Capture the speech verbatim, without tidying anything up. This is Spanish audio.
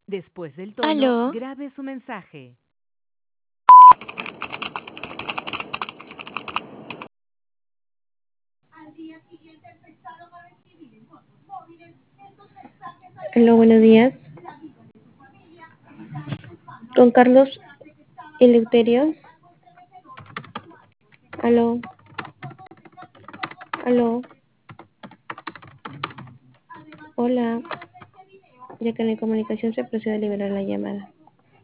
Después del tono, Aló. grabe su mensaje. Aló, buenos días. Con Carlos Eleuterio. Aló. Aló. Hola. Ya que no hay comunicación, se procede a liberar la llamada.